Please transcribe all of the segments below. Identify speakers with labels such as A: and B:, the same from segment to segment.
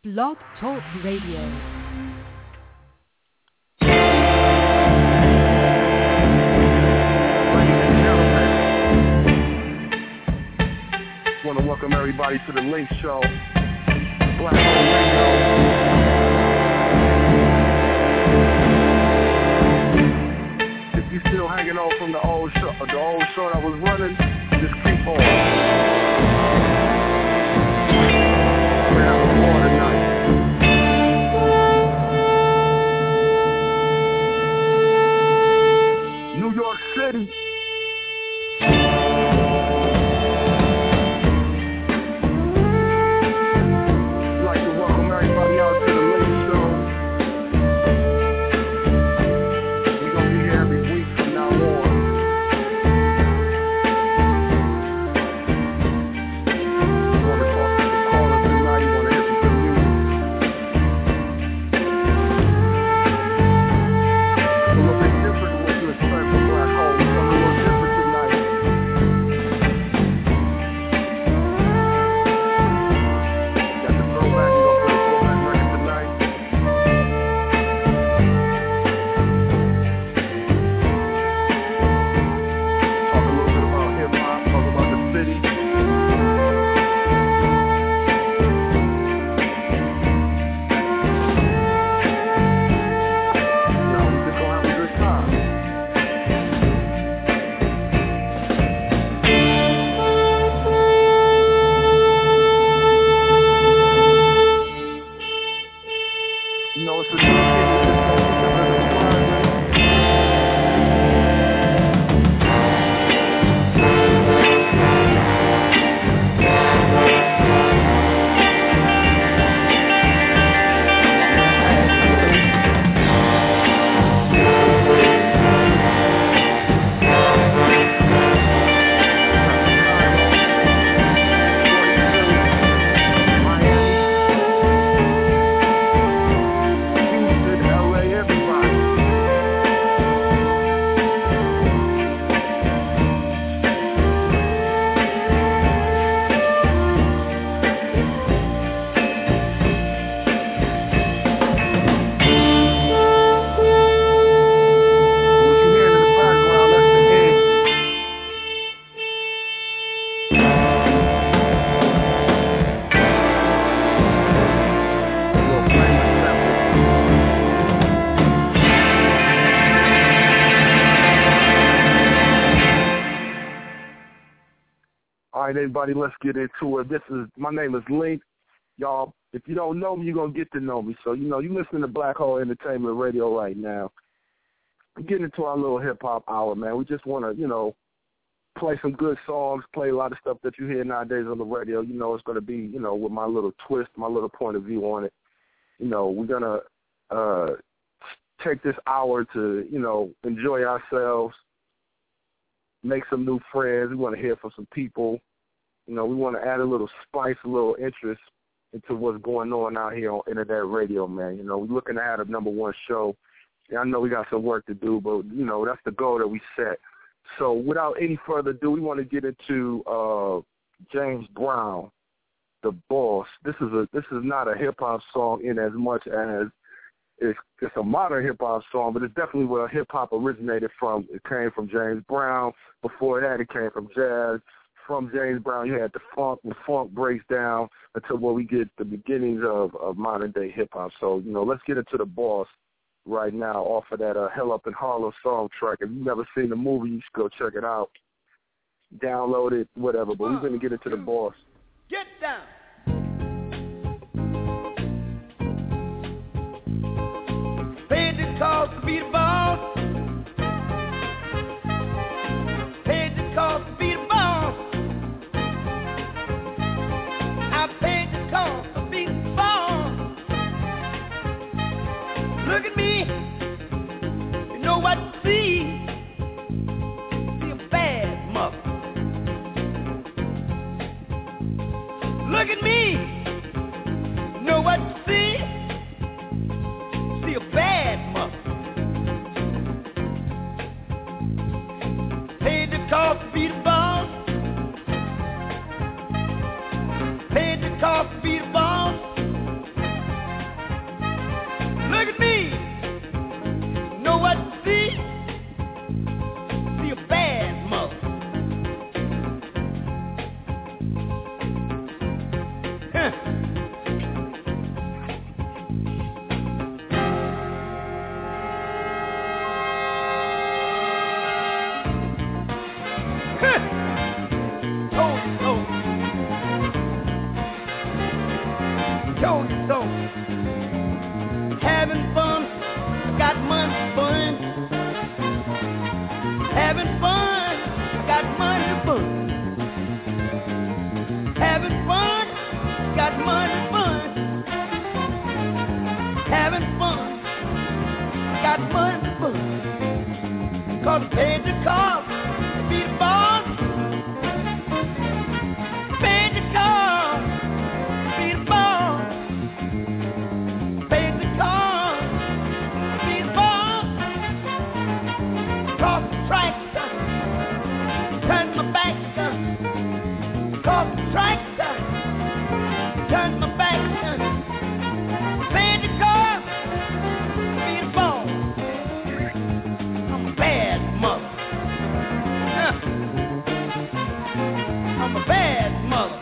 A: Blog Talk Radio.
B: Want to welcome everybody to the Link Show, Black Hole Radio. If you're still hanging on from the old show that was running, just keep on. We're having more tonight. New York City. Everybody, let's get into it. My name is Link. Y'all, if you don't know me, you're going to get to know me. So, you're listening to Black Hole Entertainment Radio right now. We're getting into our little hip-hop hour, man. We just want to, play some good songs, play a lot of stuff that you hear nowadays on the radio. It's going to be, with my little twist, my little point of view on it. We're going to take this hour to, enjoy ourselves, make some new friends. We want to hear from some people. We want to add a little spice, a little interest into what's going on out here on Internet Radio, man. We're looking to add a number one show. And I know we got some work to do, but, that's the goal that we set. So without any further ado, we want to get into James Brown, The Boss. This is not a hip-hop song in as much as it's a modern hip-hop song, but it's definitely where hip-hop originated from. It came from James Brown. Before that, it came from jazz. From James Brown, you had the funk. The funk breaks down until where we get the beginnings of modern-day hip-hop. So, let's get into The Boss right now off of that Hell Up in Harlem soundtrack. If you've never seen the movie, you should go check it out. Download it, whatever. But we're going to get into The Boss.
C: Get down. Paid the cost to be the boss. Paid the cost to be the boss. I paid the cost to be the boss. Look at me. You know what to see. See a bad mother. Look at me. You know what to see. See a bad mother. Paid the cost to be the boss. Paid the cost to be the boss. told you so. Having fun, got money to burn. Having fun, got money to burn. Having fun, got money to burn. Having fun, got money to burn. 'Cause I paid the cost to be the boss. Paid the cost to be the boss. Paid the cost to be the boss. Cross the tracks, turn my back, cross the tracks, turn my back. Paid the cost to be the boss. I'm a bad mother. I'm a bad mother.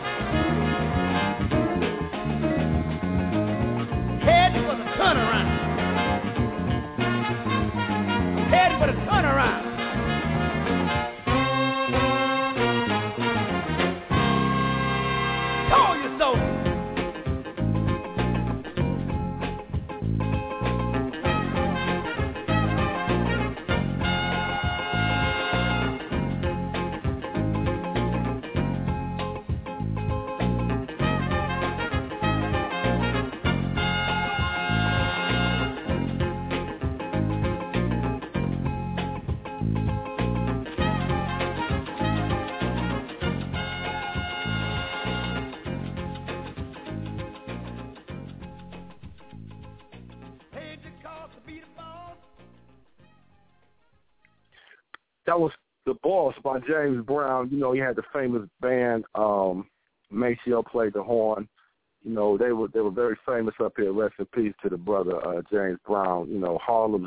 C: Headed for the turnaround. Headed for the turnaround. Told you so.
B: That was The Boss by James Brown. You know, he had the famous band, Maceo played the horn. You know, they were very famous up here. Rest in peace to the brother, James Brown. You know,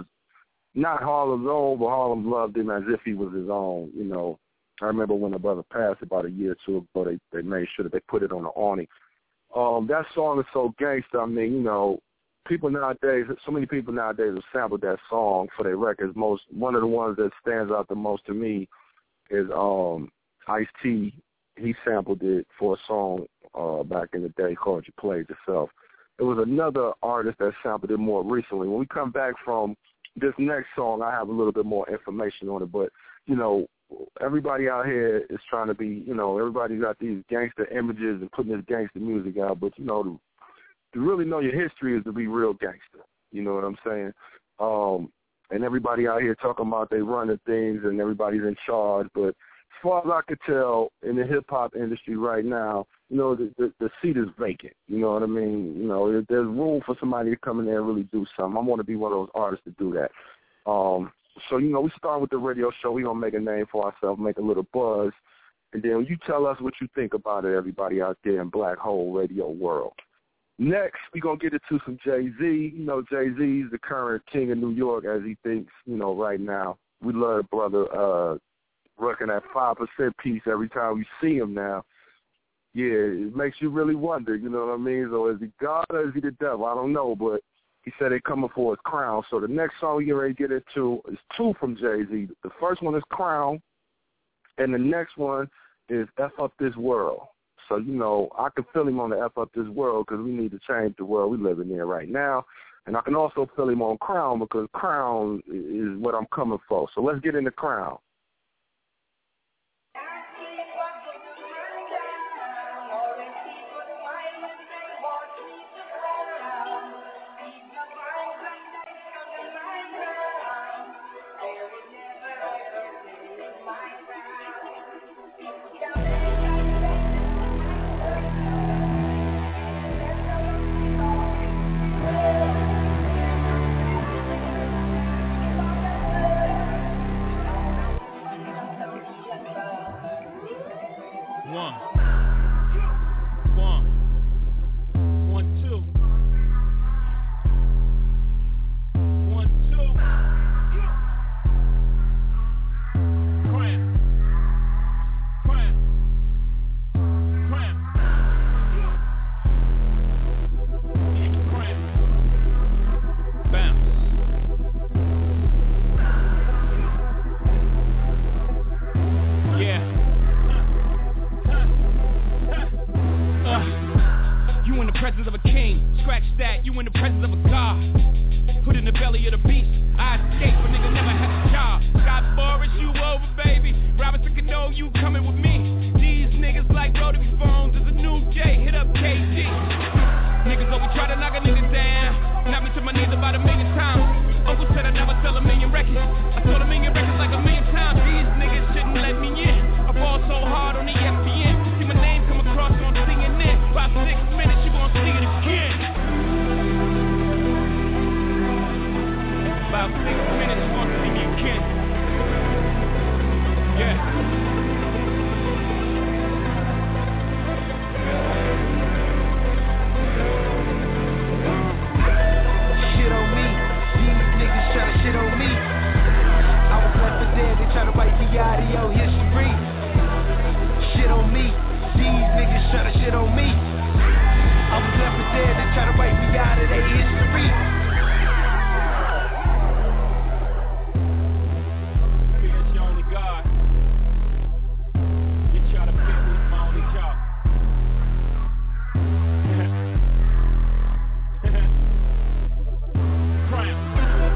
B: not Harlem's own, but Harlem loved him as if he was his own. You know, I remember when the brother passed about a year or two ago, they made sure that they put it on the awning. That song is so gangster. I mean, you know, people nowadays, so many people nowadays have sampled that song for their records. One of the ones that stands out the most to me is Ice-T. He sampled it for a song back in the day called You Played Yourself. There was another artist that sampled it more recently. When we come back from this next song, I have a little bit more information on it. But, you know, everybody out here is trying to be, you know, everybody got these gangster images and putting this gangster music out. But, you know, to really know your history is to be real gangster. You know what I'm saying? And everybody out here talking about they running things and everybody's in charge. But as far as I could tell, in the hip-hop industry right now, you know, the seat is vacant. You know what I mean? You know, there's room for somebody to come in there and really do something. I want to be one of those artists to do that. So, you know, we start with the radio show. We're going to make a name for ourselves, make a little buzz. And then you tell us what you think about it, everybody out there in Black Hole Radio world. Next, we're going to get into some Jay-Z. You know, Jay-Z is the current king of New York, as he thinks, you know, right now. We love the brother working that 5% piece every time we see him now. Yeah, it makes you really wonder, you know what I mean? So is he God or is he the devil? I don't know, but he said they're coming for his crown. So the next song we get ready to get into is two from Jay-Z. The first one is Crown, and the next one is F Up This World. So, you know, I can feel him on the F Up This World because we need to change the world we live in there right now. And I can also feel him on Crown because Crown is what I'm coming for. So let's get into Crown.
D: scratch that, you in the presence of a god. Put in the belly of the beast, I escape, but nigga never had a job. Got Boris, you over, baby. Robinson Cano, you coming with me. These niggas like rotary phones, there's a new J, hit up KG. Niggas always try to knock a nigga down. Knock me to my knees about 1,000,000 times. Uncle said I never sell 1,000,000 records. I sold 1,000,000 records like 1,000,000 times. These niggas shouldn't let me in. I fall so hard on ESPN. See my name come across on CNN. About 6 minutes, you gon' see it again. About 6 minutes, you gon' see me again. Yeah.
C: Shit on me. I was left for dead, they try to wipe me out of your history. Shit on me. These niggas try to shit on me. I was left for dead, they try to wipe me out of their history. Because you're only God. You try to beat me with my only job. Crime.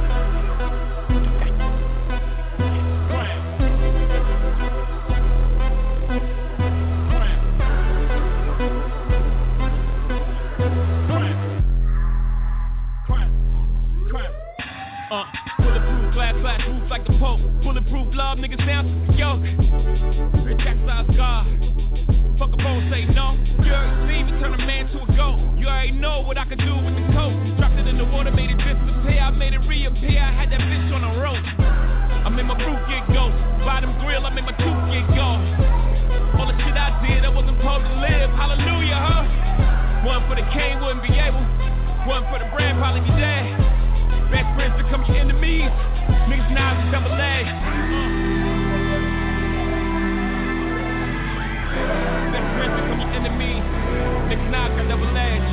C: Bulletproof glass roof like the Pope. Bulletproof love, niggas down to the yoke. Rich exile scar. Fuck a bone, say no. You already see me turn a man to a goat. You already know what I could do with the coat. Dropped it in the water, made it disappear. I made it reappear. I had that bitch on a rope. I made my fruit get ghost. Bottom grill, I made my tooth get gone. All the shit I did, I wasn't supposed to live. Hallelujah, huh? One for the king, wouldn't be able. One for the brand, probably be dead. Best friends become your enemies. Niggas now is double edged. Best friends become your enemies. Niggas now is double edged.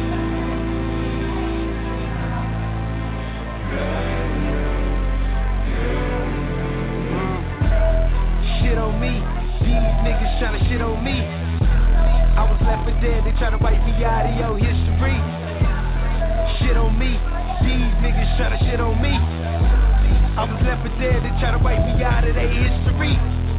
C: Shit on me. These niggas tryna shit on me. I was left for dead, they try to wipe me out of your history. Shit on me. These niggas try to shit on me. I was left for dead, they try to wipe me out of their history.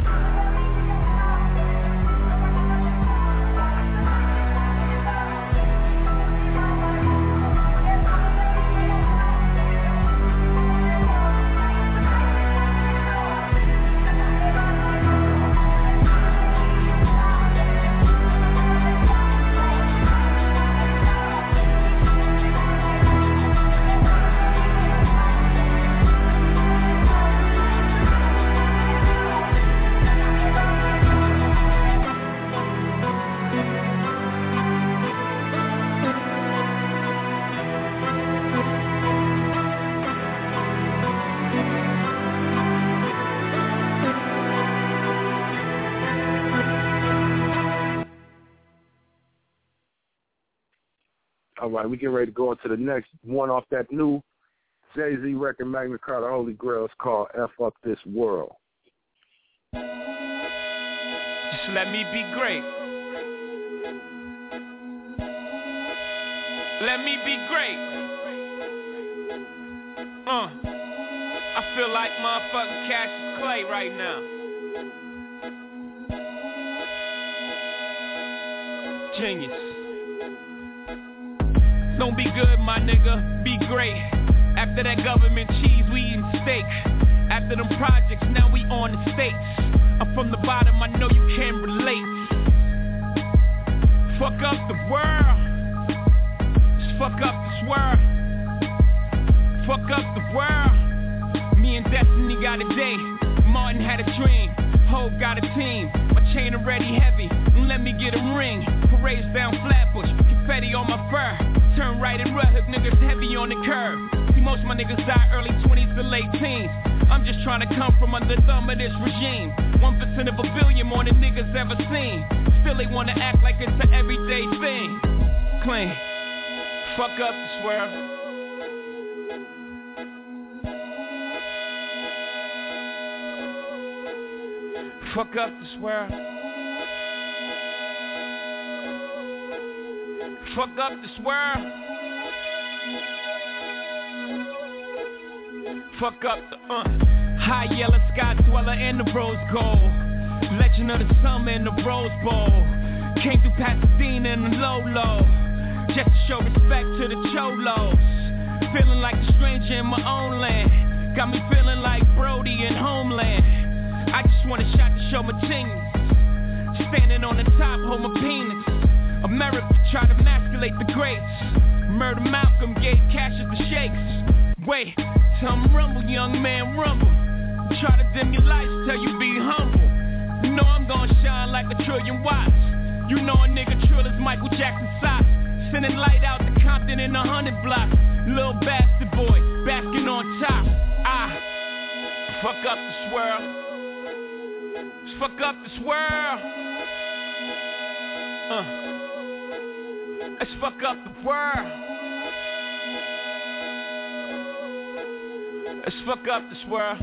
B: All right, we get ready to go into the next one off that new Jay-Z record, Magna Carta Holy Grail. It's called F Up This World.
D: Just let me be great. Let me be great. I feel like motherfucking Cassius Clay right now. Genius. Don't be good, my nigga, be great. After that government cheese, we eating steak. After them projects, now we on the States. I'm from the bottom, I know you can relate. Fuck up the world. Just fuck up this world. Fuck up the world. Me and Destiny got a day. Martin had a dream. Hope got a team. My chain already heavy. Let me get a ring. Parades down Flatbush. Confetti on my fur. Turn right and hood niggas heavy on the curb. See, most of my niggas die early 20s to late teens. I'm just trying to come from under the thumb of this regime. 1% of a billion more than niggas ever seen. Still they wanna act like it's an everyday thing. Clean. Fuck up this world. Fuck up this world. Fuck up this world.
C: Fuck up the high yellow sky dweller and the rose gold. Legend of the summer and the Rose Bowl. Came through Pasadena in the low. Just to show respect to the cholos. Feeling like a stranger in my own land. Got me feeling like Brody in Homeland. I just want a shot to show my genius. Standing on the top, hold my penis. America tried to emasculate the greats. Murder Malcolm gave cash at the shakes. Wait, tell 'em rumble, young man, rumble. Try to dim your lights, tell you be humble. You know I'm gonna shine like a trillion watts. You know a nigga trill is Michael Jackson socks. Sending light out to Compton in 100 blocks. Little bastard boy, basking on top. Fuck up this world. Fuck up this world. Let's fuck up the world. Let's fuck up this world.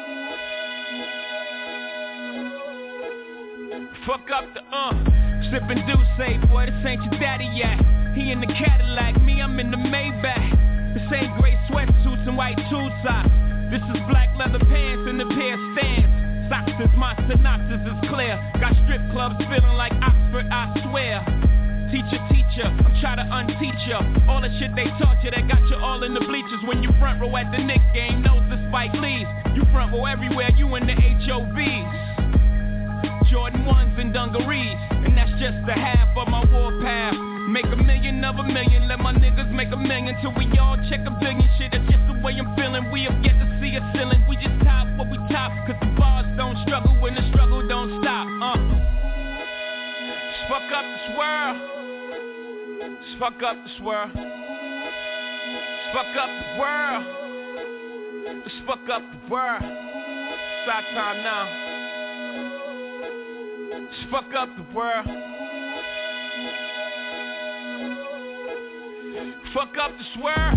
C: Fuck up the Sippin' Douce, boy, this ain't your daddy yet. He in the Cadillac, me, I'm in the Maybach. This ain't gray sweatsuits and white tube socks. This is black leather pants and a pair of stands. Socks is my synopsis is clear. Got strip clubs feeling like Oxford, I swear. Teacher, I'm trying to unteach ya. All the shit they taught you that got you all in the bleachers. When you front row at the Knicks game, knows the Spike Lees. You front row everywhere, you in the HOVs. Jordan 1s and dungarees. And that's just the half of my warpath. Make a million of a million, let my niggas make a million. Till we all check a billion. Shit, that's just the way I'm feeling. We have yet to see a ceiling. We just top what we top. Cause the bars don't struggle when the struggle don't stop. Let's fuck up this world. Let's fuck up this world. Let's fuck up the world. Let's fuck up the world. It's our time now. Let's fuck up the world. Fuck up this world.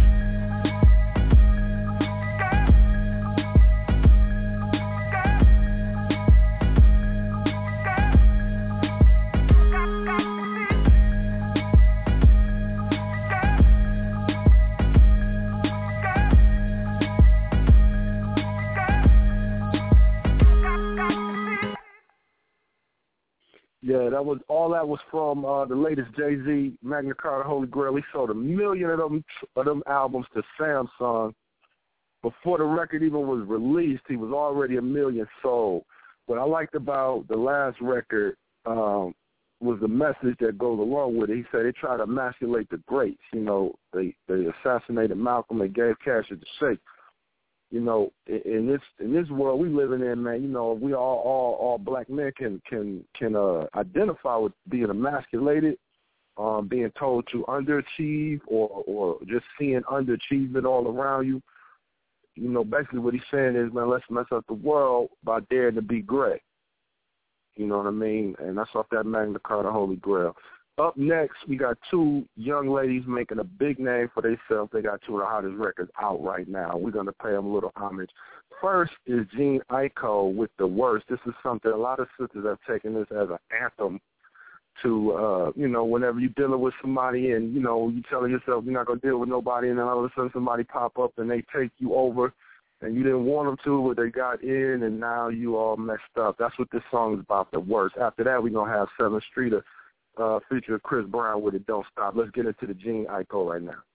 B: Yeah, that was from the latest Jay-Z, Magna Carta, Holy Grail. He sold 1 million of them albums to Samsung. Before the record even was released, he was already 1 million sold. What I liked about the last record was the message that goes along with it. He said they try to emasculate the greats. You know, they assassinated Malcolm. They gave cash at the shake. You know, in this world we living in, man, you know, we all black men can identify with being emasculated, being told to underachieve or just seeing underachievement all around you. You know, basically what he's saying is, man, let's mess up the world by daring to be great. You know what I mean? And that's off that Magna Carta Holy Grail. Up next, we got two young ladies making a big name for themselves. They got two of the hottest records out right now. We're going to pay them a little homage. First is Jhené Aiko with The Worst. This is something a lot of sisters have taken this as an anthem to, you know, whenever you're dealing with somebody and, you know, you telling yourself you're not going to deal with nobody, and then all of a sudden somebody pop up and they take you over and you didn't want them to, but they got in and now you all messed up. That's what this song is about, The Worst. After that, we're going to have 7th Streeter feature Chris Brown with It Don't Stop. Let's get into the Jhené Aiko right now.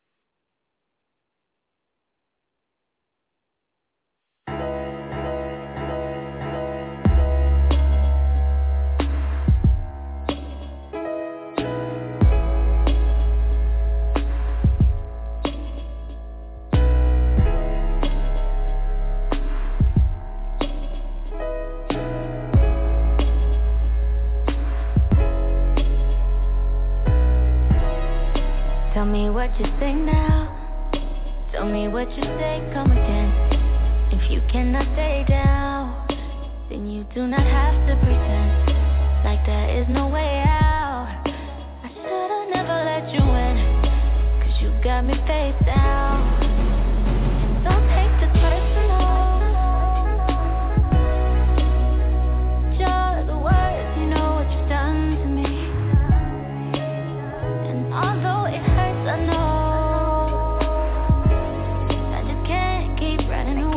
E: Tell me what you think now. Tell me what you say, come again. If you cannot stay down, then you do not have to pretend like there is no way out. I should've never let you in, 'cause you got me face down. Don't take this personal. You're the worst, you know what you've done to me. And although I know I just can't keep running away.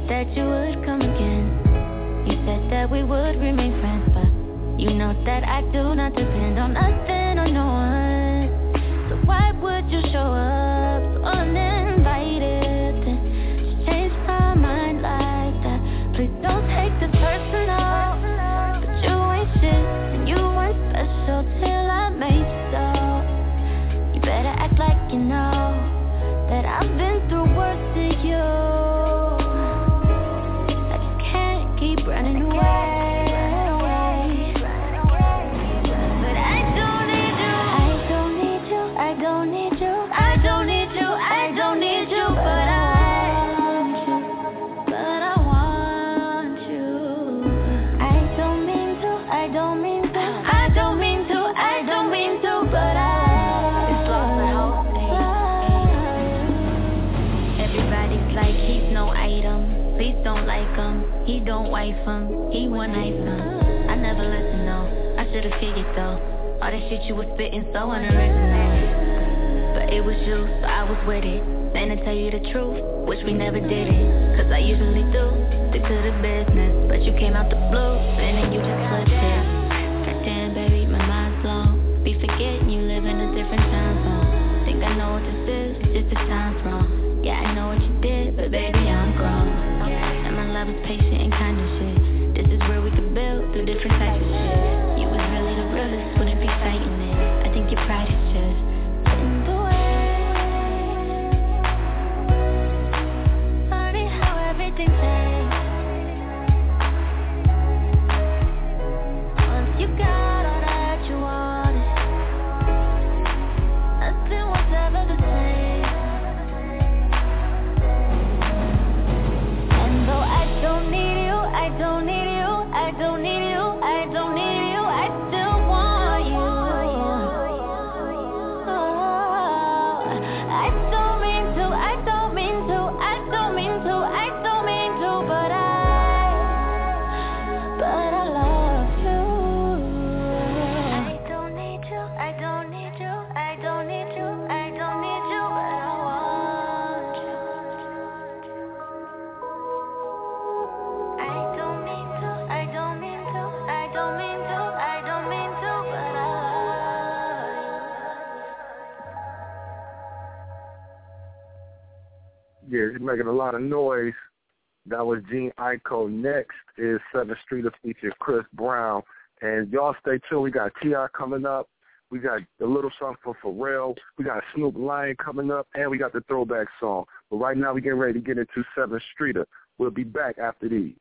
E: that you would come again. You said that we would remain friends, but you know that I do not depend on nothing or no one. So why would you show up so uninvited? Then just change my mind like that. Please don't take this personal, but you ain't shit and you ain't special till I made so. You better act like you know that I've been through worse than you. I just can't keep running away. But I don't need you. I don't need you. I don't need you. I don't need you. I don't need you. But I want you. But I want you. I don't mean to. I don't mean to. I don't mean to. I don't mean to. But I. It's lost at home. Everybody's like he's no item. Please don't like him. He don't wife him. He one night him. I never listened though. I should've figured though. All that shit you was spitting so unoriginal. But it was you, so I was with it. Then to tell you the truth, wish we never did it. Cause I usually do, stick to the business. But you came out the blue, and then you just flipped it. Goddamn baby, my mind's blown. Be forgetting you live in a different time zone. Think I know what this is, it's just the time's wrong. Yeah, I know what you did, but baby, I'm grown. And my love is patient and kind of shit. This is where we could build through different types of shit. You was really the realest, wouldn't be fighting it. I think your pride is just in the way. Funny how everything changed once you got all that you wanted. Nothing was ever the same. And though I don't need you, I don't need you, I don't need you, I don't need you, I still want you. Oh, I don't mean to, I don't mean to, I don't mean to, I don't mean to, but I love you. I don't need you, I don't need you, I don't need you, I don't need you, but I want you. I don't mean to, I don't mean to, I don't mean to, I don't mean to, but I love you.
B: Yeah, he's making a lot of noise. That was Gene Aiko. Next is 7th Street featuring Chris Brown. And y'all stay tuned. We got T.I. coming up. We got a little something for Pharrell. We got Snoop Lion coming up. And we got the throwback song. But right now we're getting ready to get into 7th Streeter. We'll be back after these.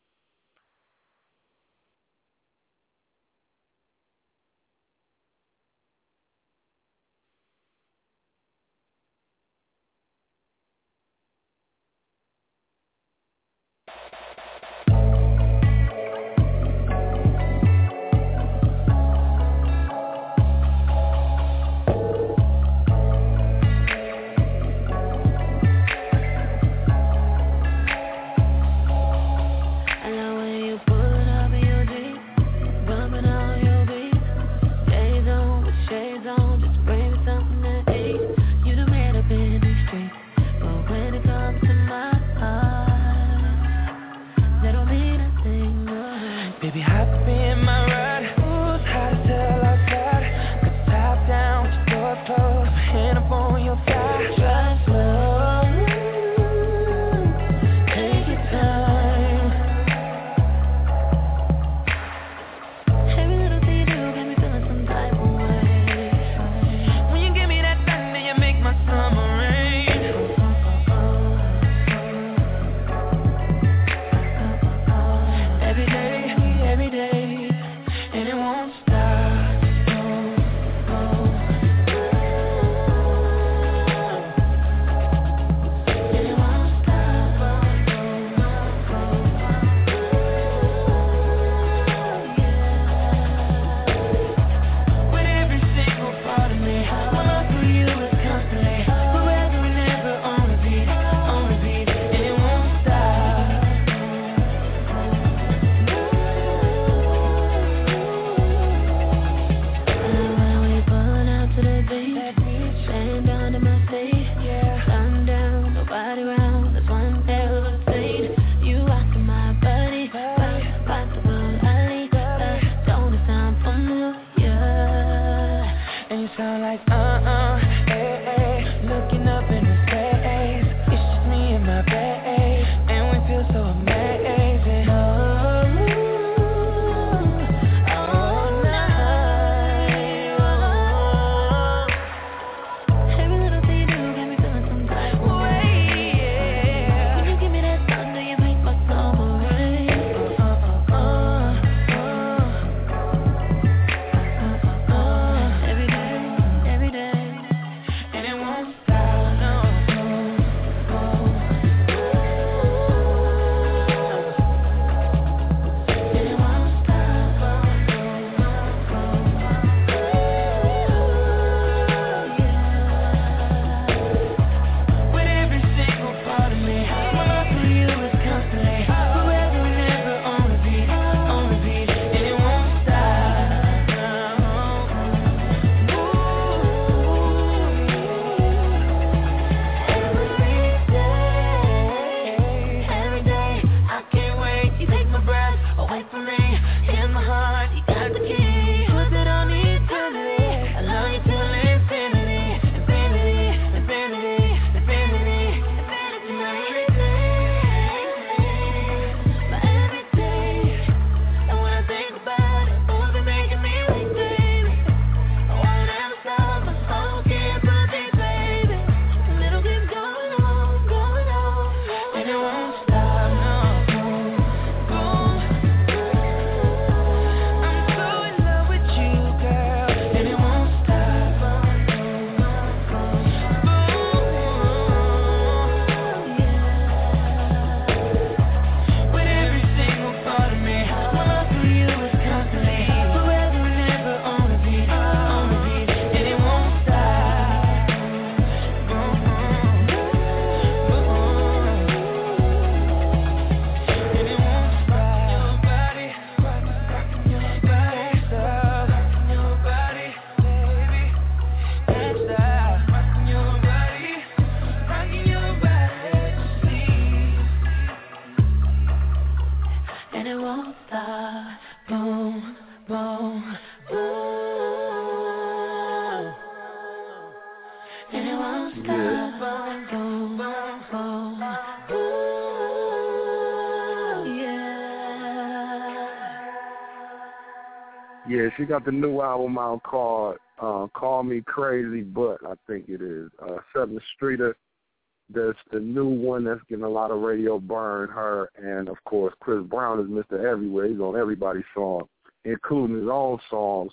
B: Yeah, she got the new album out called Call Me Crazy, but I think it is. 7th Streeter, that's the new one that's getting a lot of radio burn, her, and, of course, Chris Brown is Mr. Everywhere. He's on everybody's song, including his own songs.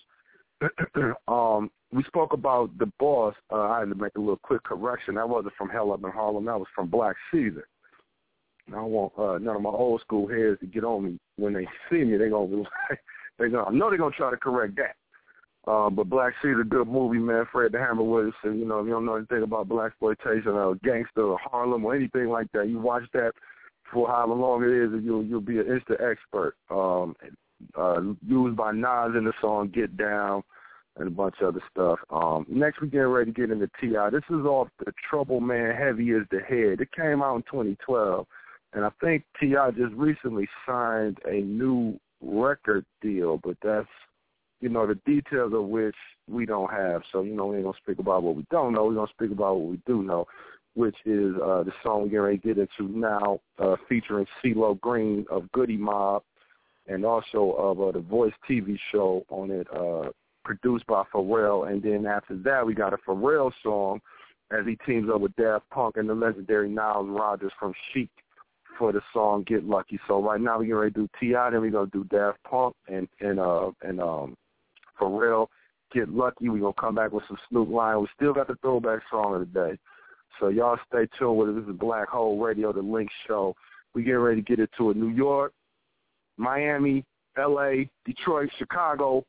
B: We spoke about The Boss. I had to make a little quick correction. That wasn't from Hell Up in Harlem. That was from Black Caesar. I don't want none of my old school heads to get on me. When they see me, I know they're going to try to correct that. But Black Caesar, good movie, man. Fred the Hammer Williamson. You know, if you don't know anything about blaxploitation or gangster or Harlem or anything like that, you watch that for however long it is, and you'll be an instant expert. Used by Nas in the song Get Down and a bunch of other stuff. Next, we're getting ready to get into T.I. This is off the Trouble Man, Heavy Is the Head. It came out in 2012, and I think T.I. just recently signed a new record deal, but that's, you know, the details of which we don't have. So, you know, we ain't going to speak about what we don't know. We're going to speak about what we do know, which is the song we're getting ready to get into now, featuring CeeLo Green of Goody Mob, and also of the Voice TV show on it, produced by Pharrell. And then after that, we got a Pharrell song as he teams up with Daft Punk and the legendary Nile Rodgers from Chic for the song Get Lucky. So right now we're getting ready to do T.I., then we're going to do Daft Punk and Pharrell, Get Lucky. We're going to come back with some Snoop Lion. We still got the throwback song of the day. So y'all stay tuned with it. This is Black Hole Radio, the Link Show. We getting ready to get into it. New York, Miami, L.A., Detroit, Chicago,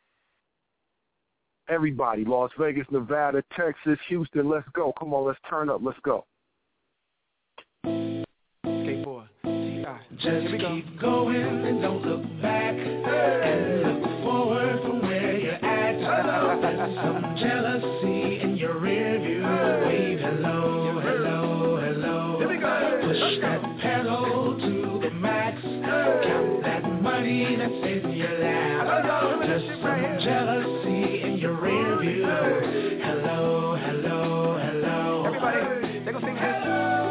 B: everybody. Las Vegas, Nevada, Texas, Houston. Let's go. Come on, let's turn up. Let's go.
C: Okay, boy.
D: Just keep going and don't look back, and look forward from where you're at. There's some jealousy in your rear view. Wave hello, hello, hello. Push that pedal to the max. Count that money that's in your lap. Just some jealousy in your rear view. Hello, hello, hello.
C: Everybody, they gonna sing this.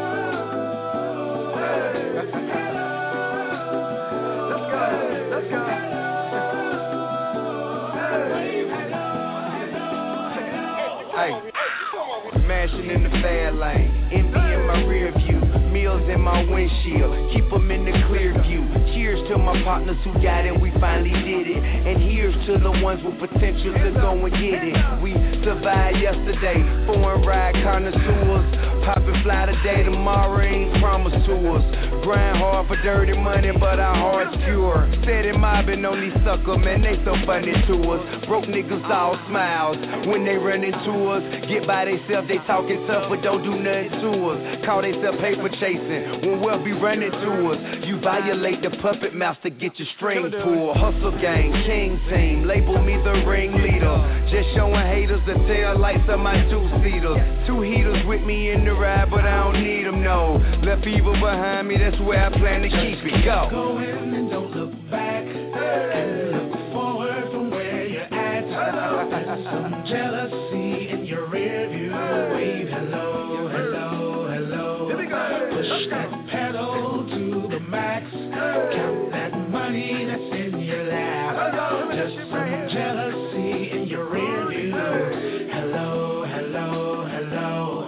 C: Smashing in the fast lane, envy in my rear view, meals in my windshield, keep them in the clear view. Cheers to my partners who got it, we finally did it. And here's to the ones with potential to go and get it. We survived yesterday, foreign ride connoisseurs, poppin' fly today, tomorrow ain't promised to us. Grind hard for dirty money, but our heart's pure. Steady mobbing on these suckers, man, they so funny to us. Broke niggas all smiles when they run into us. Get by theyself, they talking tough, but don't do nothing to us. Call theyself paper chasing when we'll be running to us. You violate the puppet master, get your string pulled. Hustle gang, king team, label me the ringleader. Just showing haters the tail lights of my two-seaters. Two heaters with me in the ride, but I don't need them, no. Left evil behind me, that's where I plan to keep it. Go.
D: Go in and don't look back, and look forward from where you're at. There's some jealousy in your rear view. Wave hello, hello, hello. Push that pedal to the max. Count that money that's in your lap. Just some jealousy in your rear view. Hello, hello, hello.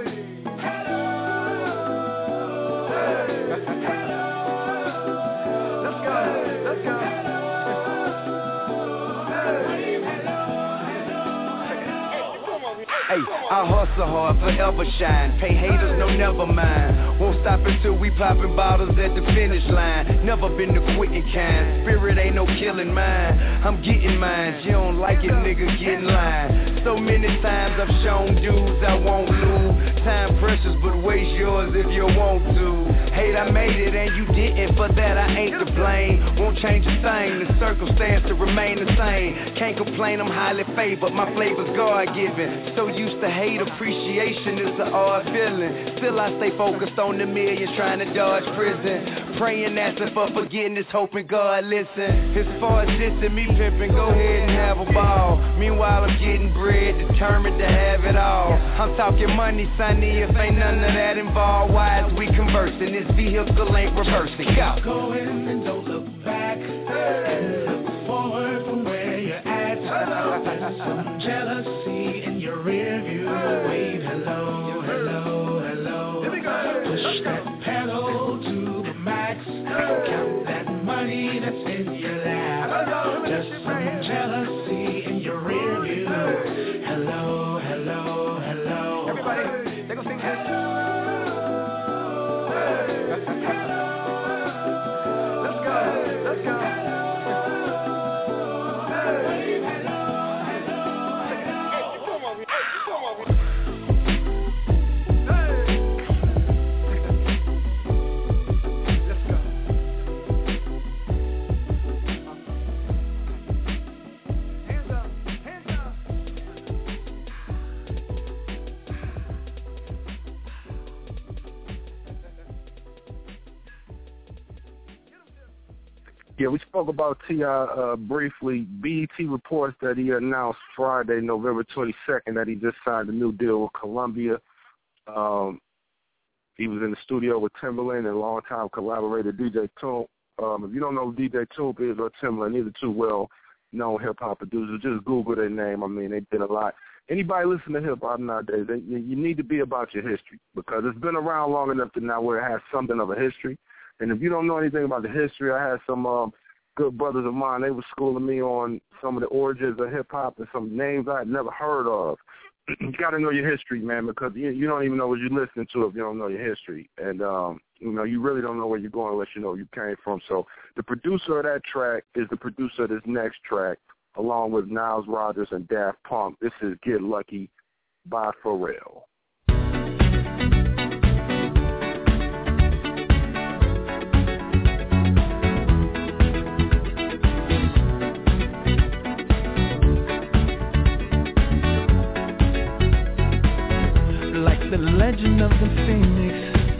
C: Hey, I hustle hard, forever shine. Pay haters, no never mind. Won't stop until we popping bottles at the finish line. Never been the quitting kind. Spirit ain't no killing mine. I'm getting mine. You don't like it, nigga, get in line. So many times I've shown dudes I won't lose. Time precious, but waste yours if you want to. Hate, I made it and you didn't. For that I ain't to blame. Won't change a thing. The circumstance to remain the same. Can't complain, I'm highly favored. My flavor's God-given. So used to hate, appreciation is an odd feeling. Still I stay focused on the millions, trying to dodge prison. Praying, asking for forgiveness, hoping God listen. As far as this and me pimping, go ahead and have a ball. Meanwhile I'm getting bread, determined to have it all. I'm talking money, sonny, if ain't none of that involved. Why is we conversing? This vehicle ain't reversing. Go.
D: Go in and don't look back, and look forward from where you're
F: some jealousy in your rear view. Wave hello, hello, hello. Push that pedal to the max. Count that money that's in your lap. Just some jealousy in your rear view. Hello, hello, hello.
C: Everybody, they gonna sing hello. Let's go, let's go.
B: Yeah, we spoke about T.I. briefly. BET reports that he announced Friday, November 22nd, that he just signed a new deal with Columbia. He was in the studio with Timbaland and longtime collaborator DJ Toomp. If you don't know who DJ Toomp is or Timbaland, neither two well-known hip-hop producers. Just Google their name. I mean, they did a lot. Anybody listen to hip-hop nowadays, you need to be about your history because it's been around long enough to now where it has something of a history. And if you don't know anything about the history, I had some good brothers of mine. They were schooling me on some of the origins of hip-hop and some names I had never heard of. You got to know your history, man, because you don't even know what you're listening to if you don't know your history. And, you really don't know where you're going unless you know where you came from. So the producer of that track is the producer of this next track, along with Nile Rodgers and Daft Punk. This is Get Lucky by Pharrell.
F: The legend of the phoenix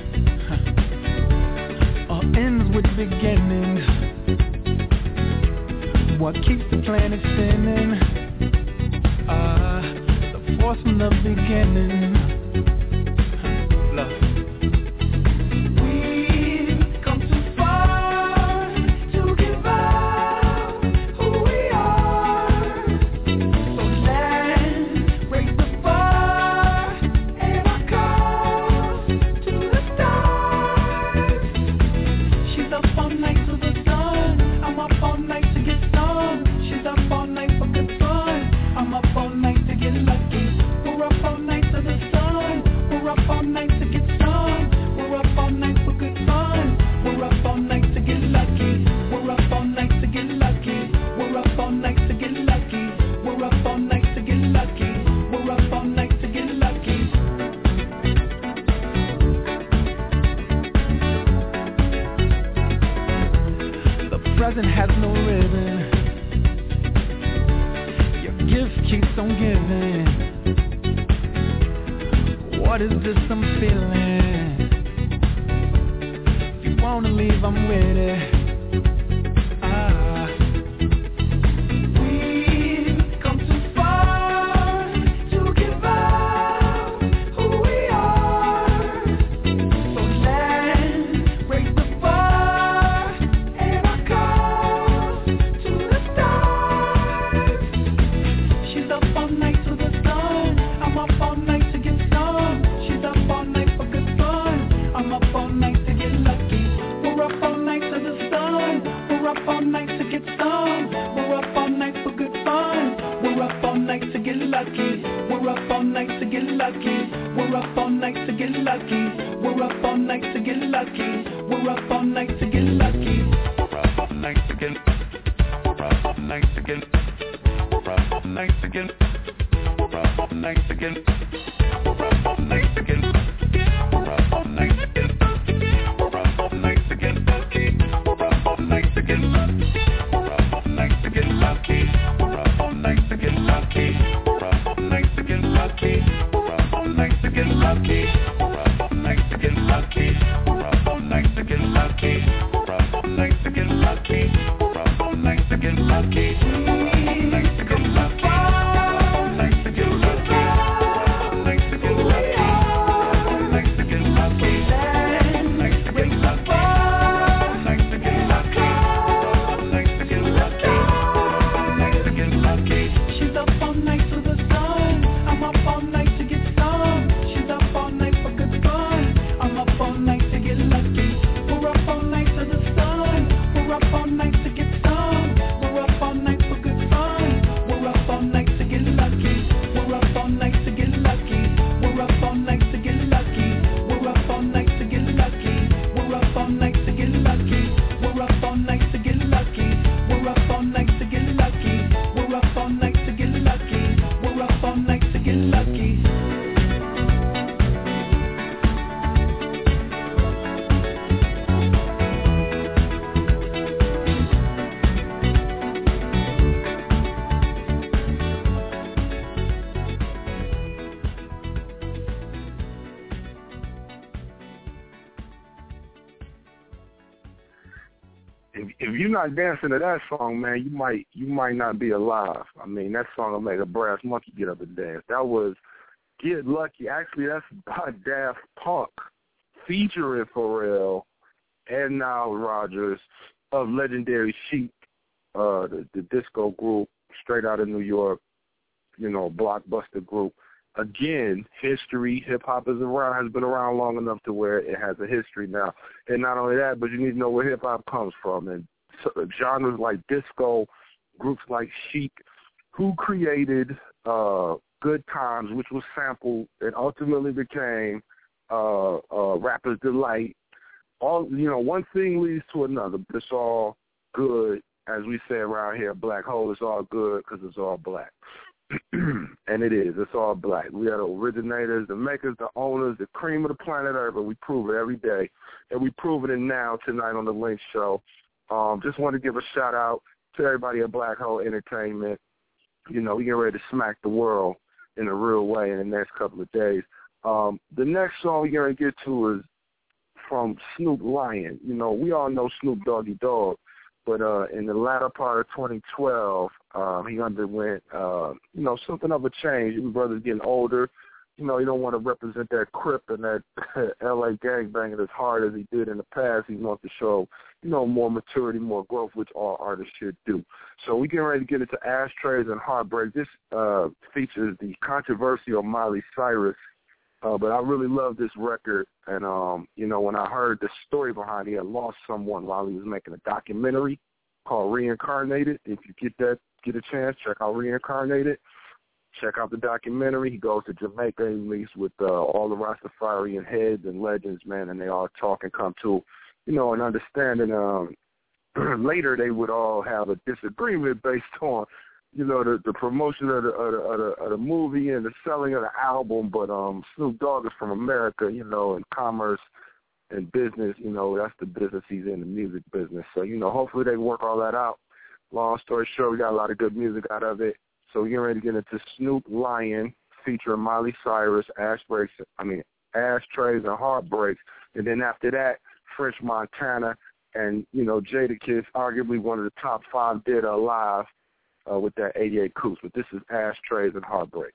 F: all ends with beginnings. What keeps the planet spinning? The force from the beginning. Love. We've come too far to give up who we are. So let's raise the bar. She's up all night to the sun. I'm up all night to get stoned. She's up all night for good fun. I'm up all night to get lucky. We're up all night to the sun. We're up all night to get stoned. We're up all night for good fun. We're up all night to get lucky. We're up all night to get lucky. We're up all night to get lucky. We're up all night to get lucky. We're up all night to get lucky. Present has no ribbon. Your gift keeps on giving. What is this I'm feeling? If you wanna leave, I'm with it. We've come too far to give up who we are. So let's raise the bar. She's up all night to the sun. I'm up all night to get stoned. She's up all night for good fun. I'm up all night to get lucky. We're up all night to the sun. We're up all night to get stoned. We're up all night for good fun. We're up all night to get lucky. We're up all night to get lucky. We're up all night to get lucky. We're up all night to get lucky. We're up all night to get lucky. We're up all night to get. We're up all night to get. We're up all night to get. We're up all night to get. We're up all night to get. We're up all night to get. We're up all night to get lucky. We're up all night to get lucky. We're up all night to get lucky. We're up all night to get lucky. We're up all night to get lucky. We're up all night to get lucky. We're up all night to get lucky. We're up all night to get lucky. We're up all night to get lucky. We're up all night to get lucky. She's up on
B: if you're not dancing to that song, man, you might not be alive. I mean, that song will make a brass monkey get up and dance. That was Get Lucky. Actually, that's by Daft Punk featuring Pharrell and Nile Rodgers of Legendary Chic, the disco group straight out of New York, blockbuster group. Again, history, hip-hop has been around long enough to where it has a history now. And not only that, but you need to know where hip-hop comes from. And genres like disco, groups like Chic, who created Good Times, which was sampled and ultimately became Rapper's Delight. One thing leads to another, but it's all good. As we say around here, Black Hole, it's all good because it's all black. And it is. It's all black. We are the originators, the makers, the owners, the cream of the planet Earth, and we prove it every day. And we proving it now tonight on the Link Show. Just want to give a shout-out to everybody at Black Hole Entertainment. We get ready to smack the world in a real way in the next couple of days. The next song we're going to get to is from Snoop Lion. We all know Snoop Doggy Dogg. But in the latter part of 2012, he underwent, something of a change. His brother's getting older. He don't want to represent that Crip and that L.A. gangbanging as hard as he did in the past. He wants to show, more maturity, more growth, which all artists should do. So we're getting ready to get into Ashtrays and Heartbreak. This features the controversial Miley Cyrus. But I really love this record, and, when I heard the story behind it, he had lost someone while he was making a documentary called Reincarnated. If you get a chance, check out Reincarnated. Check out the documentary. He goes to Jamaica and meets with all the Rastafarian heads and legends, man, and they all talk and come to, an understanding. Later, they would all have a disagreement based on the promotion of the movie and the selling of the album, but Snoop Dogg is from America, and commerce and business, that's the business he's in, the music business. So, hopefully they work all that out. Long story short, we got a lot of good music out of it. So we're getting ready to get into Snoop Lion featuring Miley Cyrus, Ashtrays and Heartbreaks. And then after that, French Montana and, Jadakiss, arguably one of the top 5 dead or alive, with that 88 Coops, but this is Ashtrays and Heartbreaks.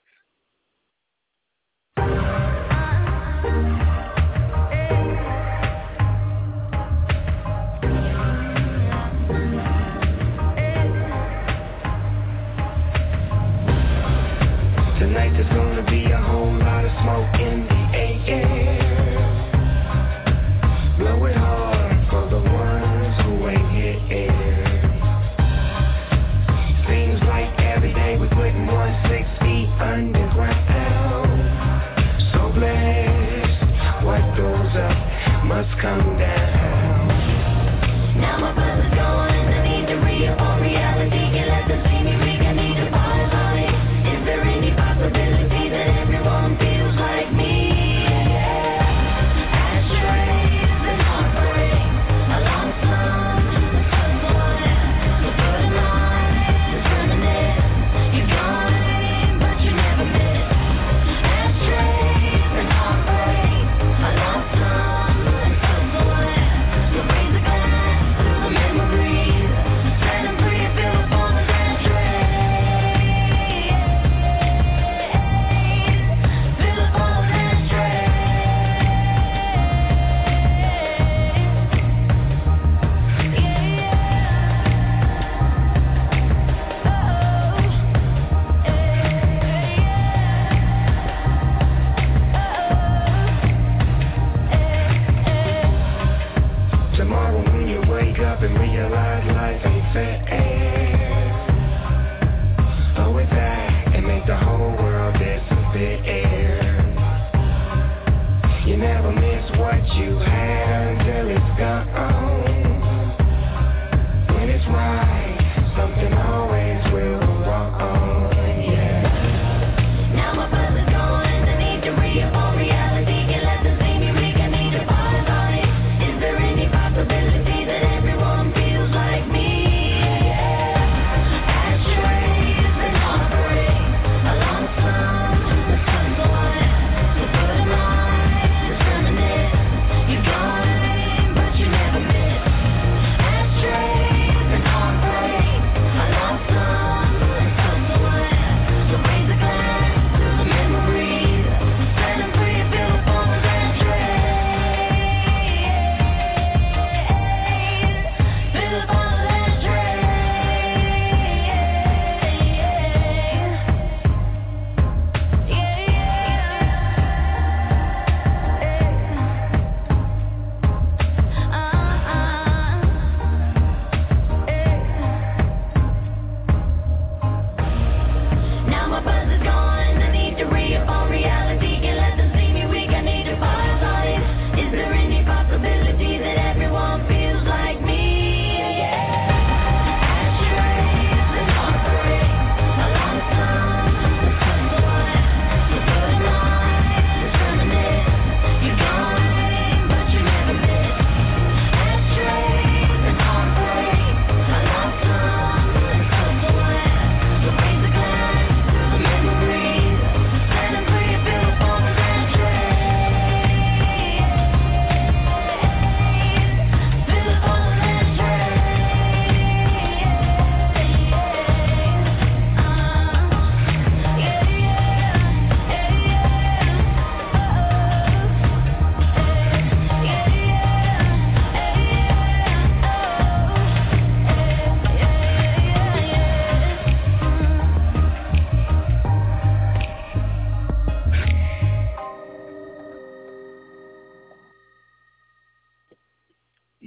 G: Tonight there's gonna be a whole lot of smoke in the air. Blow it hard for the ones who ain't here. Seems like every day we're putting 1 6 feet underground. So blessed, what goes up must come down. Now my brother's going, I need to re-up on reality. Can't let them see me weak, I need to fall on it. Is there any possibility that everyone feels like me?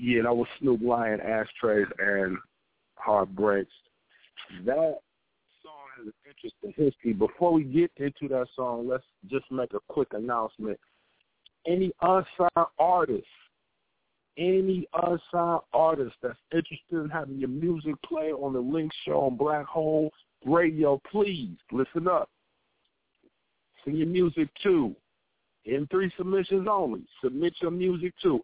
B: Yeah, that was Snoop Lion, Ashtrays, and Heartbreaks. That song has an interesting history. Before we get into that song, let's just make a quick announcement. Any unsigned artists that's interested in having your music play on the Link Show on Black Hole Radio, please listen up. Send your music to M3 submissions only. Submit your music to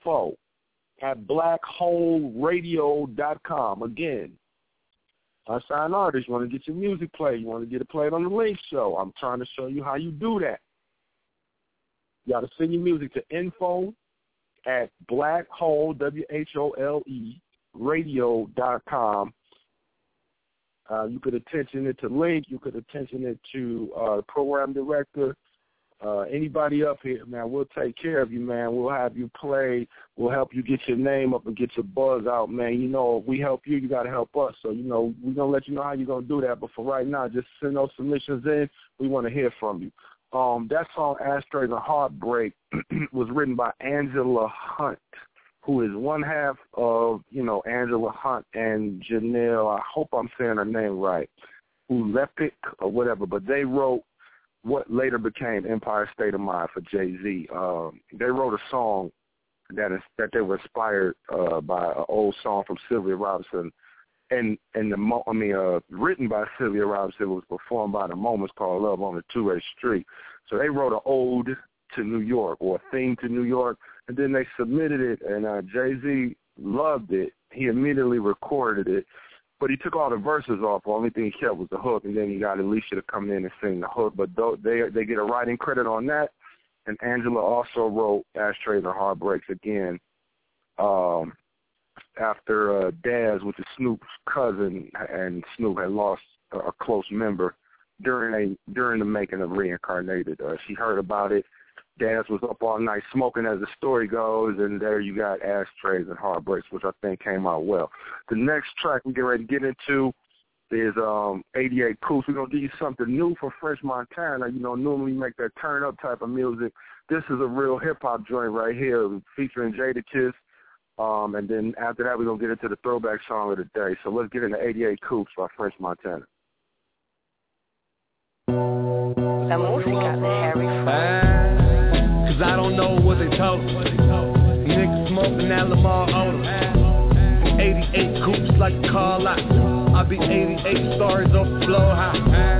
B: info@blackholeradio.com. Again, unsigned artists, you want to get your music played, you want to get it played on the Link Show. I'm trying to show you how you do that. You got to send your music to info@blackhole, WHOLE, radio.com. You could attention it to Link. You could attention it to the program director. Anybody up here, man, we'll take care of you, man. We'll have you play. We'll help you get your name up and get your buzz out, man. You know, if we help you, you got to help us. So, you know, we're going to let you know how you're going to do that. But for right now, just send those submissions in. We want to hear from you. That song, Ashtrays and Heartbreak, was written by Angela Hunt, who is one half of, Angela Hunt and Janelle, I hope I'm saying her name right, Ulepic or whatever, but they wrote what later became Empire State of Mind for Jay-Z. They wrote a song that they were inspired by an old song from Sylvia Robinson, written by Sylvia Robinson. It was performed by the Moments, called Love on the Two-Way Street. So they wrote an ode to New York, or a theme to New York, and then they submitted it, and Jay-Z loved it. He immediately recorded it, but he took all the verses off. The only thing he kept was the hook, and then he got Alicia to come in and sing the hook. But they get a writing credit on that, and Angela also wrote Ashtrays and Heartbreaks again after Daz, which is Snoop's cousin, and Snoop had lost a close member during the making of Reincarnated. She heard about it. Daz was up all night smoking, as the story goes, and there you got Ashtrays and Heartbreaks, which I think came out well. The next track we get ready to get into is 88 Coops. We're going to give you something new for French Montana. Normally we make that turn-up type of music. This is a real hip-hop joint right here featuring Jadakiss. And then after that, we're going to get into the throwback song of the day. So let's get into 88 Coops by French Montana.
H: La música de Harry Fraud.
I: Cause I don't know what they told me. Niggas smoking that Lamar Odom. 88 Coops like a car lot. I be 88 stories off the floor high.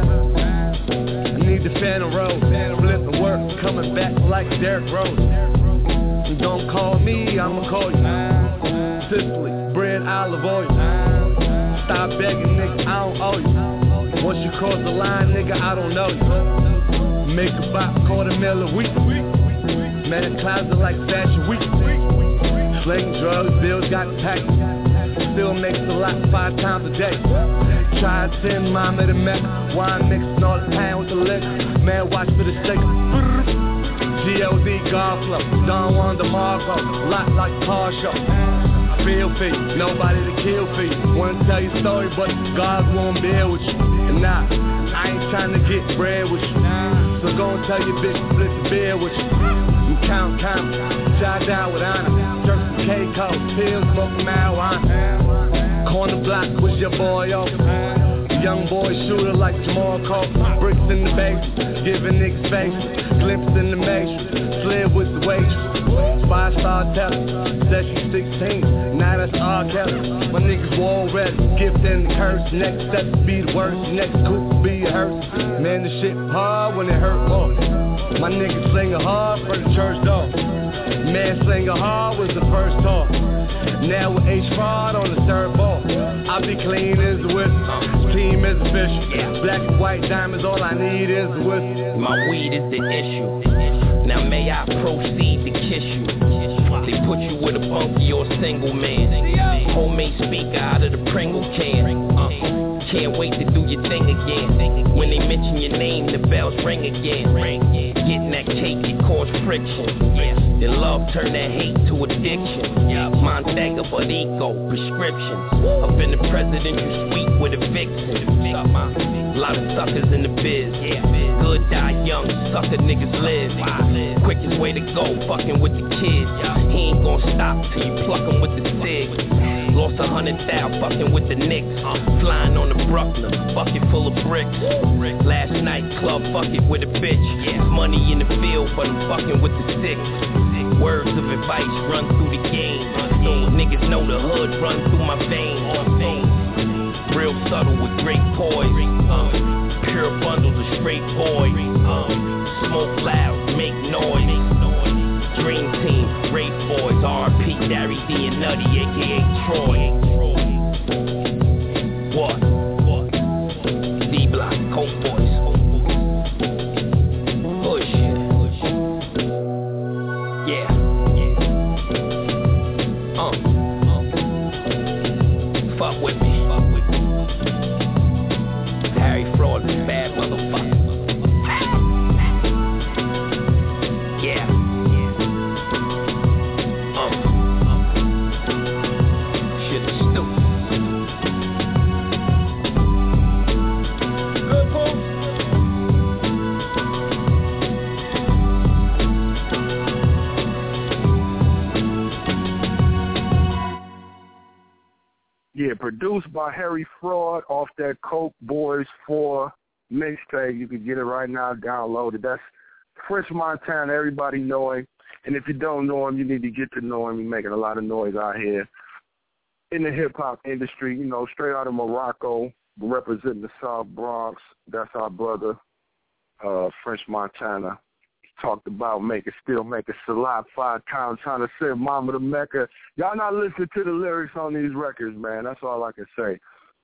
I: I need the Phantom Road. Flipping work, coming back like Derrick Rose. Don't call me, I'ma call you. Sicily, bread, olive oil. Stop begging, nigga, I don't owe you. Once you cross the line, nigga, I don't know you. Make a box, $250,000 a week. Man, closet like Fashion Week. Sling drugs, bills got packed. Still makes a lot 5 times a day. Try to send mama to Mecca. Wine mixing all the pan with the liquor. Man, watch for the stick. G.O.D. golf club, Don Juan DeMarco, lot like a car show. I feel for you, nobody to kill for you. Wanna tell your story, but God won't bear with you. And nah, I ain't trying to get bread with you. So go and tell your bitch to split the beer with you. You count, shot down with honor. Jerk some K-Code, pills, smoking marijuana. Corner block, was your boy off. Young boy shooter like Jamal Cole. Bricks in the basement, giving niggas faces. Glimpse in the matrix, slid with the waitress. 5-star teller, said she's 16. Now that's R. Kelly. My niggas war ready, gift and the curse. Next step be the worst, next coup be a hearse. Man, the shit hard when it hurt more. My niggas slinging hard for the church door. Man, slinging hard was the first talk. Now with H-Fraud on the third ball. I be clean as a whistle, team is official. Black and white diamonds, all I need is a whistle.
J: My weed is the issue. Now may I proceed to kiss you. They put you with a bunkie or a single man. Homemade speaker out of the Pringle can. Can't wait to do your thing again. When they mention your name, the bells ring again. Getting that cake, it cause friction. Then love turn that hate to addiction. Montega but ego, prescriptions. I've been the presidential suite with a vixen. A lot of suckers in the biz. Good die young, sucker niggas live. Quickest way to go, fucking with the kids. He ain't gonna stop top till you pluck 'em with the cig. Lost 100,000 fucking with the Knicks. Flying on the Brooklyn, bucket full of bricks. Last night, club bucket with a bitch. Money in the field, but I'm fucking with the six. Words of advice run through the game. Niggas know the hood run through my veins. Real subtle with great poise. Pure bundles of straight boys. Smoke loud, make noise. Dream team, great boys. R.P. Larry D and Nutty, a.k.a. Troy. What? D-Block, Coke Boys. Push. Yeah. Fuck with me. Harry Fraud, bad motherfucker. Yeah. Shit is stupid. Good boy.
B: Yeah, produced by Harry Fraud off that Coke Boys 4 mixtape. You can get it right now, download it. That's French Montana, everybody know him. And if you don't know him, you need to get to know him. He's making a lot of noise out here in the hip-hop industry, you know, straight out of Morocco, representing the South Bronx. That's our brother, French Montana. He talked about still making Salat 5 times, trying to send Mama to Mecca. Y'all not listening to the lyrics on these records, man. That's all I can say.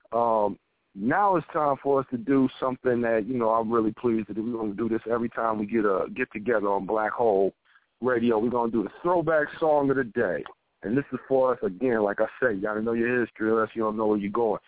B: Now it's time for us to do something that, you know, I'm really pleased to do. We're going to do this every time we get together on Black Hole Radio. We're going to do the throwback song of the day. And this is for us, again, like I said, you got to know your history unless you don't know where you're going.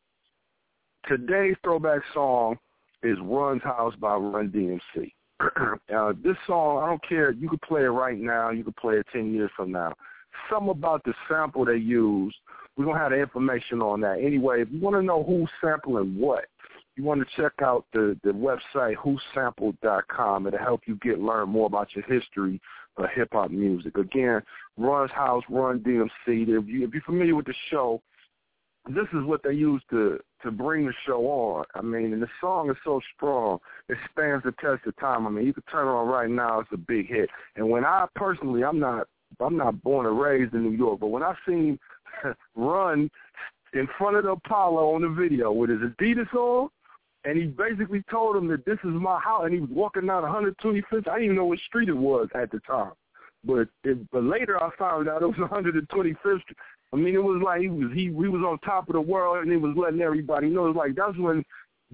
B: Today's throwback song is Run's House by Run DMC. This song, I don't care. You could play it right now. You could play it 10 years from now. Something about the sample they used, we're going to have the information on that. Anyway, if you want to know who's sampling what, you want to check out the website whosampled.com. It'll help you learn more about your history of hip-hop music. Again, Run's House, Run DMC. If you're familiar with the show, this is what they use to bring the show on. I mean, and the song is so strong, it stands the test of time. I mean, you can turn it on right now, it's a big hit. And when I personally, I'm not born and raised in New York, but when I seen Run in front of the Apollo on the video with his Adidas on, and he basically told him that this is my house, and he was walking down 125th. I didn't even know what street it was at the time. But later I found out it was 125th Street. I mean, it was like he was on top of the world, and he was letting everybody know. It was like that's when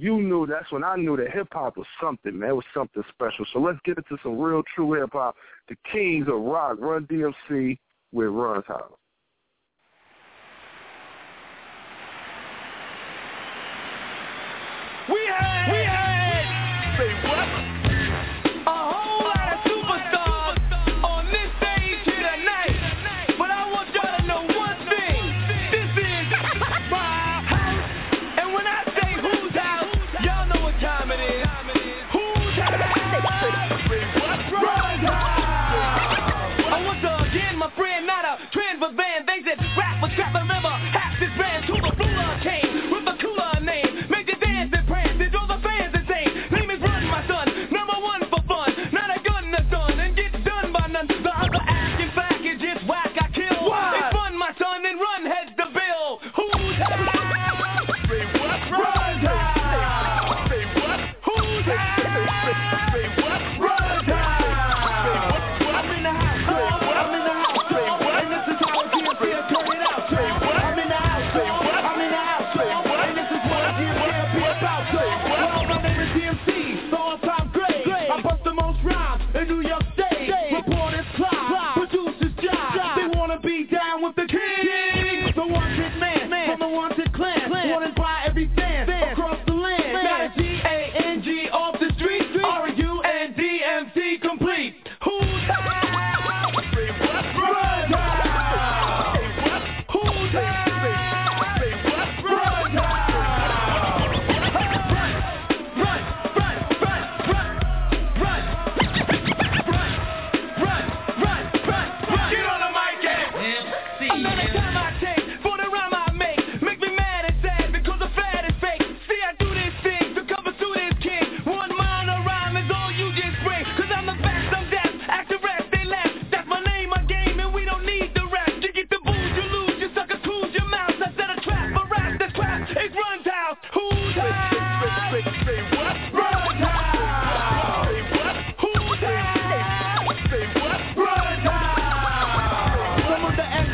B: I knew that hip-hop was something, man. It was something special. So let's get into some real, true hip-hop. The Kings of Rock, Run DMC with Run's House.
C: We had, say what? A whole lot of superstars on this stage here tonight. But I want y'all to know one thing. This is my house. And when I say whose house, y'all know what time it is. Whose house? Say what? Run's house. I want to again, my friend, not a trend for band. They said rap was crap, remember, half this band to the ruler came with a cooler name. Make the dance and prance.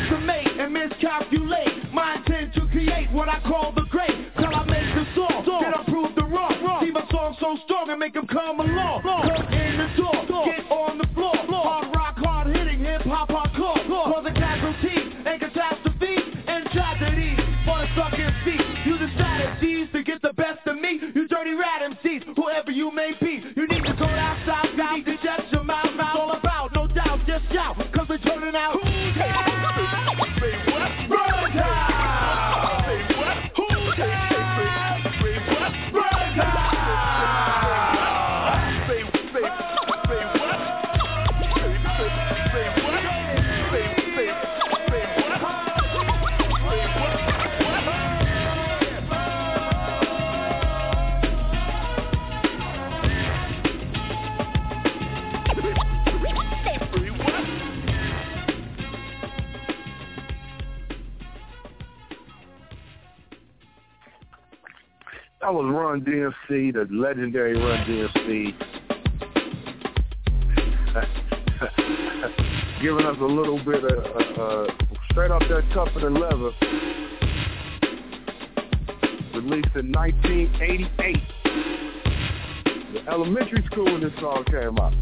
K: underestimate and miscalculate my intent to create what I call the great. Till I make the song, then I prove the wrong. See my song so strong and make them come along. Come in the door, get on the floor. Hard rock, hard hitting, hip hop, hardcore. Causing casualties and catastrophes and tragedies for the suck MCs. Using strategies to get the best of me. You dirty rat MCs, whoever you may be. You need to go outside, you need to shut your mouth. All about, no doubt, just shout, cause we're turning out. Who's that? Say what? Run time! Say what? Who's that? Say what? Run time!
B: That was Run DMC, the legendary Run DMC, giving us a little bit of straight off that Tougher Than Leather, released in 1988. The elementary school when this song came out.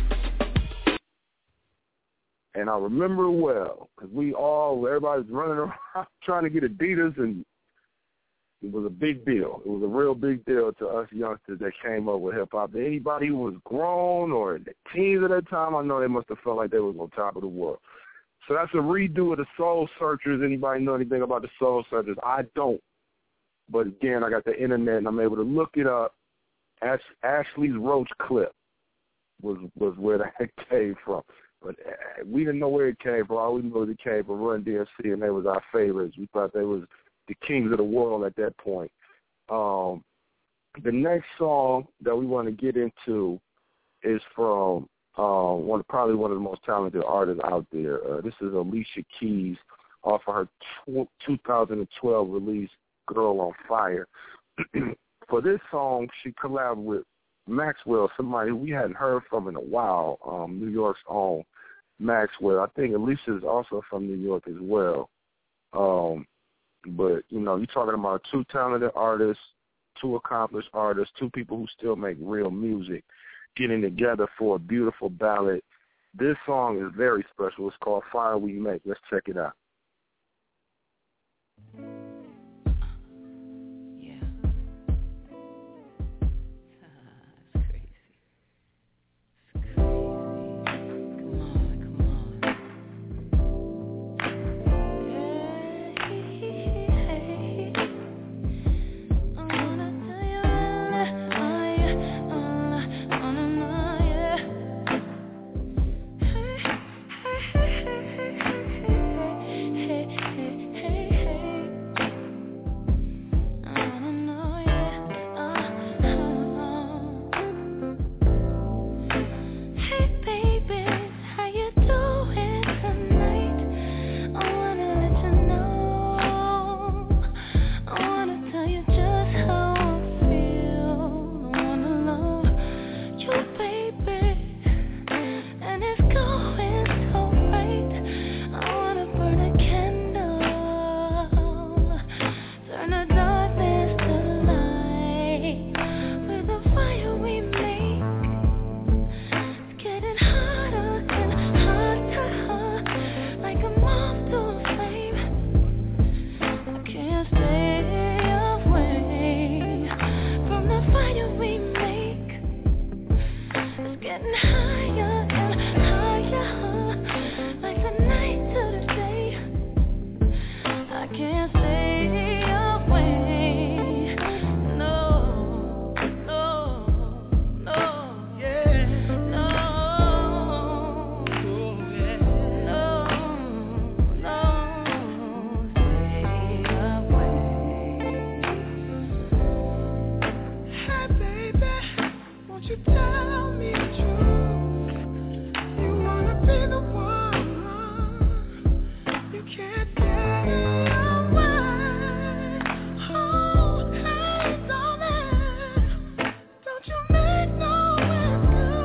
B: And I remember it well, because everybody's running around trying to get Adidas, and it was a big deal. It was a real big deal to us youngsters that came up with hip-hop. Anybody who was grown or in the teens at that time, I know they must have felt like they was on top of the world. So that's a redo of the Soul Searchers. Anybody know anything about the Soul Searchers? I don't. But, again, I got the internet, and I'm able to look it up. Ashley's Roach clip was where that came from. But we didn't know where it came from. All we knew was it came from Run DMC, and they was our favorites. We thought they was the kings of the world at that point. The next song that we want to get into is from probably one of the most talented artists out there. This is Alicia Keys off of her 2012 release, Girl on Fire. For this song, she collabed with Maxwell, somebody who we hadn't heard from in a while, New York's own Maxwell. I think Alicia is also from New York as well. But, you know, you're talking about two talented artists, two accomplished artists, two people who still make real music, getting together for a beautiful ballad. This song is very special. It's called Fire We Make. Let's check it out.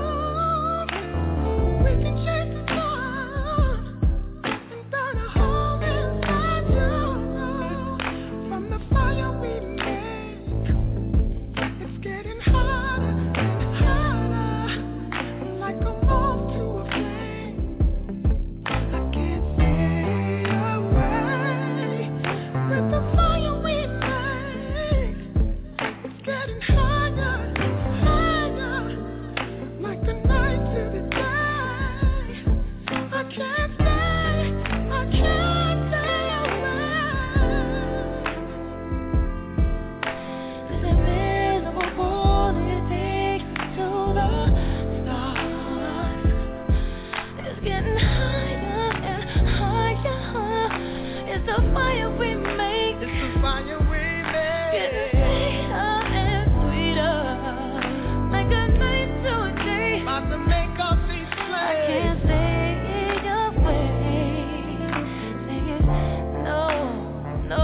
L: Oh
E: the fire we make.
L: It's the fire we make.
E: Getting sweeter and sweeter, like a night to a day.
L: About to make up these flames.
E: I can't stay away. Say it, no, no.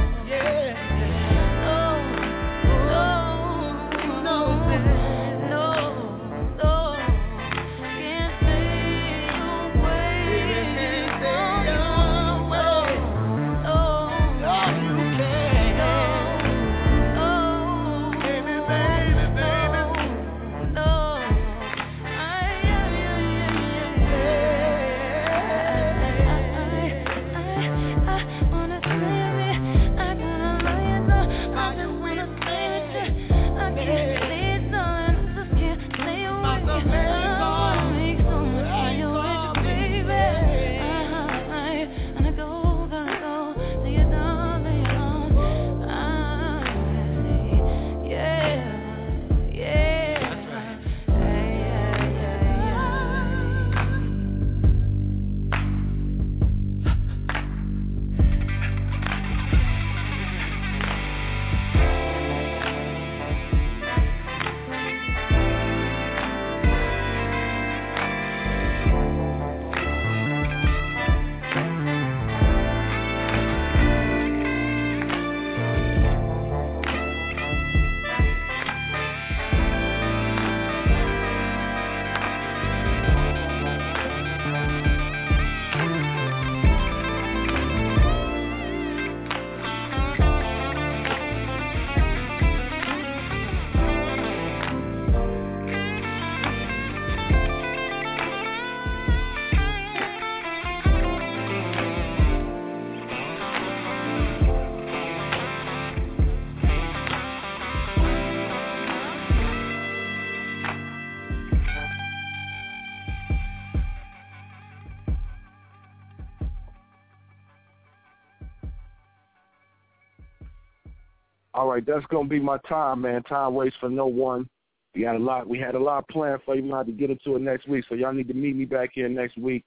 B: All right, that's gonna be my time, man. Time waits for no one. We had a lot planned for you. We're gonna have to get into it next week. So y'all need to meet me back here next week.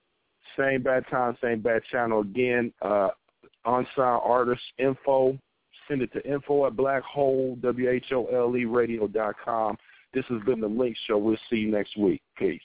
B: Same bad time, same bad channel again. On-sound artist info. Send it to info@blackhole.com. This has been the Link Show. We'll see you next week. Peace.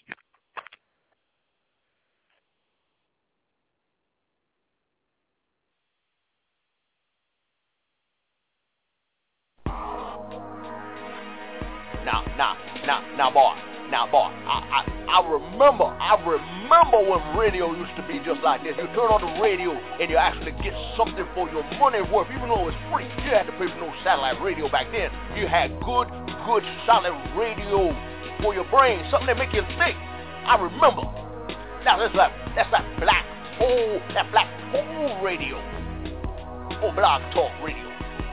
M: Now, boy, I remember when radio used to be just like this. You turn on the radio and you actually get something for your money worth, even though it's free. You had to pay for no satellite radio back then. You had good solid radio for your brain, something that make you think. I remember. Now that's like Black Hole Radio or Blog Talk Radio.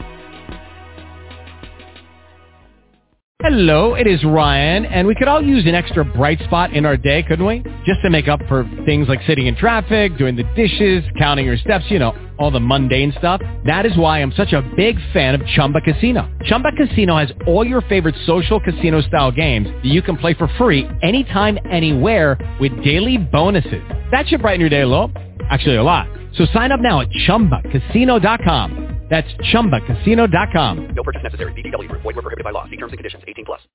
N: Hello, it is Ryan, and we could all use an extra bright spot in our day, couldn't we? Just to make up for things like sitting in traffic, doing the dishes, counting your steps, all the mundane stuff. That is why I'm such a big fan of Chumba Casino. Chumba Casino has all your favorite social casino-style games that you can play for free anytime, anywhere with daily bonuses. That should brighten your day a little. Actually, a lot. So sign up now at ChumbaCasino.com. That's ChumbaCasino.com.
O: No purchase necessary. VGW Group. Void where prohibited by law. See terms and conditions. 18+.